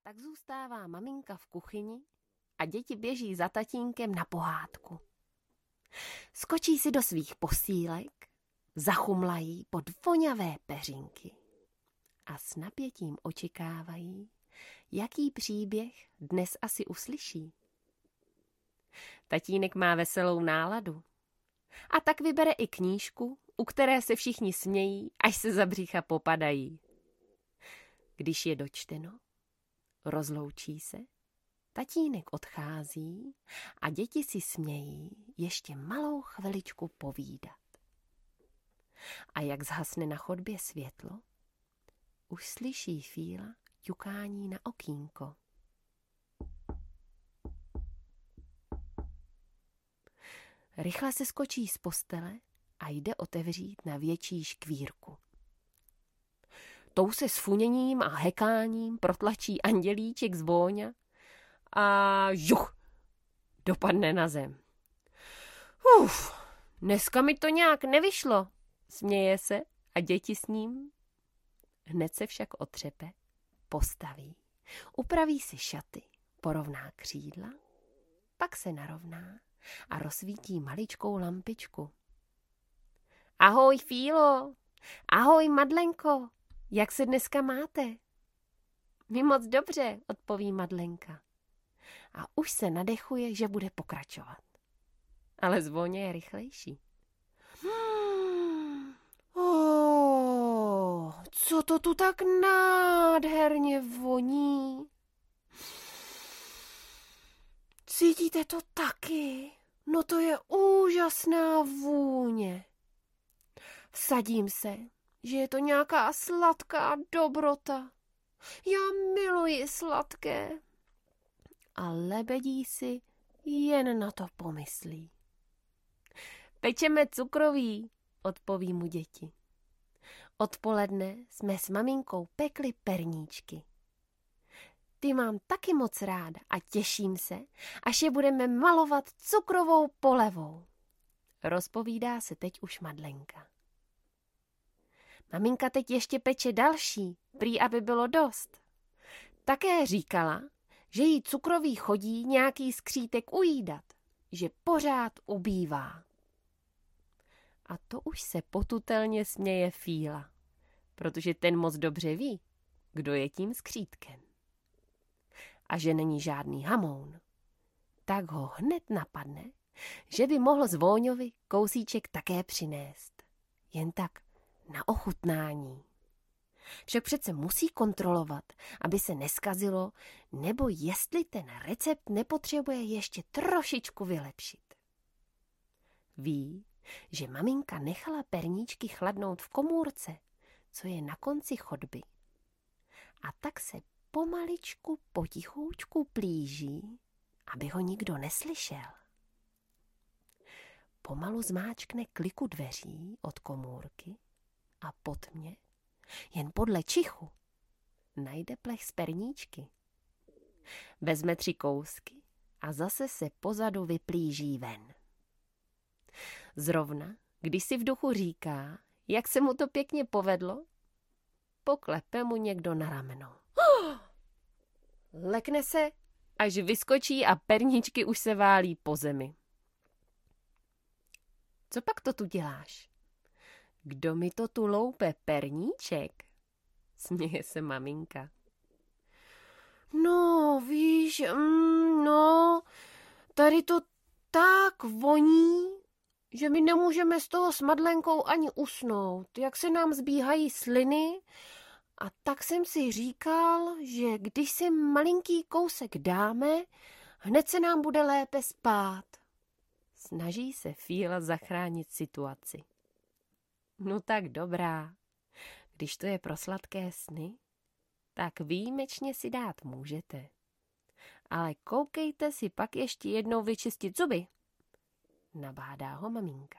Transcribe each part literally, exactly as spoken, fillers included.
tak zůstává maminka v kuchyni a děti běží za tatínkem na pohádku. Skočí si do svých posílek, zachumlají pod voňavé peřinky a s napětím očekávají, jaký příběh dnes asi uslyší. Tatínek má veselou náladu a tak vybere i knížku, u které se všichni smějí, až se za břicha popadají. Když je dočteno, rozloučí se, tatínek odchází a děti si smějí ještě malou chviličku povídat. A jak zhasne na chodbě světlo, už slyší Fíla ťukání na okýnko. Rychle se skočí z postele a jde otevřít na větší škvírku. Tou se s funěním a hekáním protlačí andělíček z vóňa a žuch, dopadne na zem. Uf, dneska mi to nějak nevyšlo, směje se a děti s ním. Hned se však otřepe, postaví, upraví si šaty, porovná křídla, pak se narovná a rozsvítí maličkou lampičku. Ahoj, Fílo, ahoj, Madlenko, jak se dneska máte? My moc dobře, odpoví Madlenka. A už se nadechuje, že bude pokračovat. Ale zvoně je rychlejší. Hmm, oh, co to tu tak nádherně voní? Cítíte to taky? No to je úžasná vůně. Vsadím se, že je to nějaká sladká dobrota. Já miluji sladké. A lebedí si jen na to pomyslí. Pečeme cukroví, odpoví mu děti. Odpoledne jsme s maminkou pekli perníčky. Ty mám taky moc ráda a těším se, až je budeme malovat cukrovou polevou. Rozpovídá se teď už Madlenka. Maminka teď ještě peče další, prý aby bylo dost. Také říkala, že jí cukroví chodí nějaký skřítek ujídat, že pořád ubývá. A to už se potutelně směje Fíla, protože ten moc dobře ví, kdo je tím skřítkem. A že není žádný hamoun, tak ho hned napadne, že by mohl Zvóňovi kousíček také přinést. Jen tak na ochutnání. Však přece musí kontrolovat, aby se neskazilo, nebo jestli ten recept nepotřebuje ještě trošičku vylepšit. Ví, že maminka nechala perníčky chladnout v komůrce, co je na konci chodby. A tak se pomaličku potichoučku plíží, aby ho nikdo neslyšel. Pomalu zmáčkne kliku dveří od komůrky a pod tmě, jen podle čichu, najde plech z perníčky. Vezme tři kousky a zase se pozadu vyplíží ven. Zrovna, když si v duchu říká, jak se mu to pěkně povedlo, poklepe mu někdo na rameno. Oh! Lekne se, až vyskočí a perníčky už se válí po zemi. Co pak to tu děláš? Kdo mi to tu loupe, perníček? Směje se maminka. No, víš, mm, no, tady to tak voní, že my nemůžeme z toho s Madlenkou ani usnout, jak se nám zbíhají sliny. A tak jsem si říkal, že když si malinký kousek dáme, hned se nám bude lépe spát. Snaží se Fíla zachránit situaci. No tak dobrá, když to je pro sladké sny, tak výjimečně si dát můžete. Ale koukejte si pak ještě jednou vyčistit zuby. Nabádá ho maminka.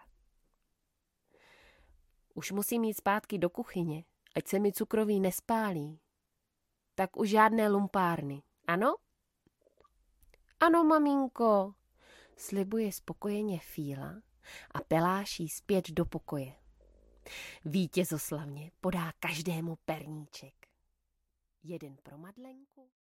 Už musím jít zpátky do kuchyně, ať se mi cukroví nespálí. Tak už žádné lumpárny, ano? Ano, maminko, slibuje spokojeně Fíla a peláší zpět do pokoje. Vítězoslavně podá každému perníček. Jeden pro Madlenku,